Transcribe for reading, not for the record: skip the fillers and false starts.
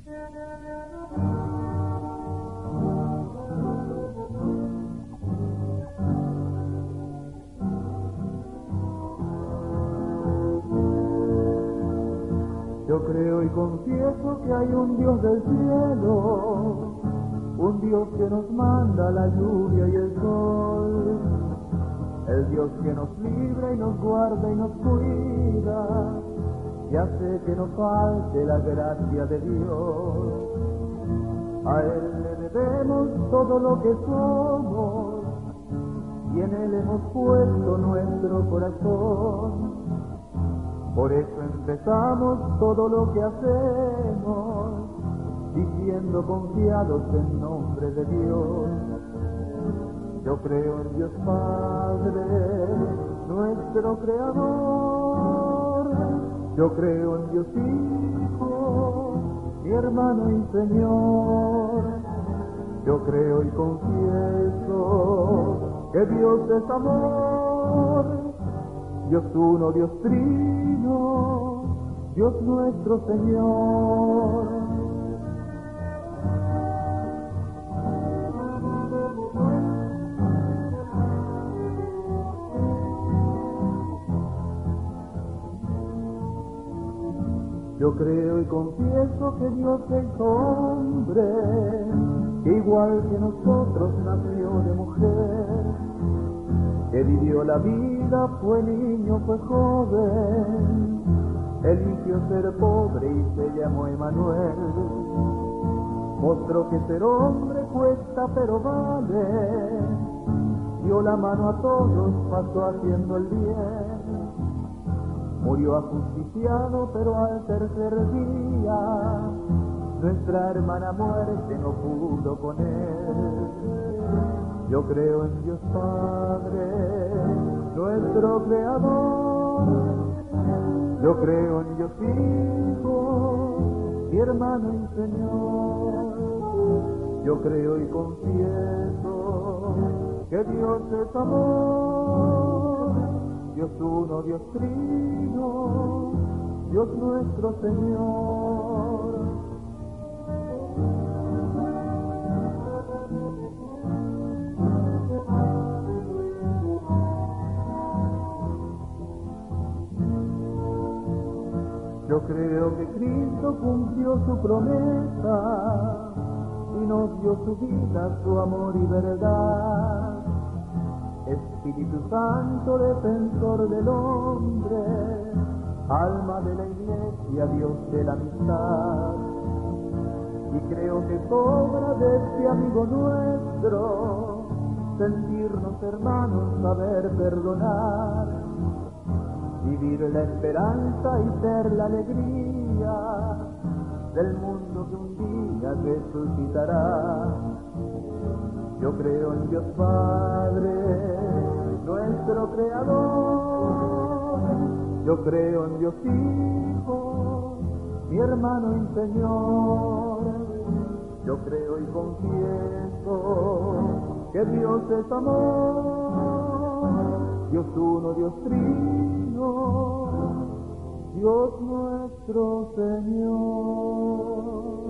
Yo creo y confieso que hay un Dios del cielo, un Dios que nos manda la lluvia y el sol, el Dios que nos libra y nos guarda y nos cuida, y hace que no falte la gracia de Dios. A Él le debemos todo lo que somos, y en Él hemos puesto nuestro corazón. Por eso empezamos todo lo que hacemos, diciendo confiados en nombre de Dios. Yo creo en Dios Padre, nuestro Creador. Yo creo en Dios Hijo, mi hermano y Señor. Yo creo y confieso que Dios es amor. Dios uno, Dios trino, Dios nuestro Señor. Yo creo y confieso que Dios se hizo hombre, que igual que nosotros nació de mujer, que vivió la vida, fue niño, fue joven, eligió ser pobre y se llamó Emanuel. Mostró que ser hombre cuesta pero vale, dio la mano a todos, pasó haciendo el bien. Murió ajusticiado pero al tercer día, nuestra hermana muerte no pudo con él. Yo creo en Dios Padre, nuestro Creador. Yo creo en Dios Hijo, mi hermano y Señor. Yo creo y confieso que Dios es amor. Dios uno, Dios trino, Dios nuestro Señor. Yo creo que Cristo cumplió su promesa y nos dio su vida, su amor y verdad. Espíritu Santo, defensor del hombre, alma de la iglesia, Dios de la amistad. Y creo que sobra de este amigo nuestro sentirnos hermanos, saber perdonar, vivir la esperanza y ser la alegría del mundo que un día resucitará. Yo creo en Dios Padre, nuestro Creador. Yo creo en Dios Hijo, mi hermano y Señor. Yo creo y confieso que Dios es amor. Dios uno, Dios trino, Dios nuestro Señor.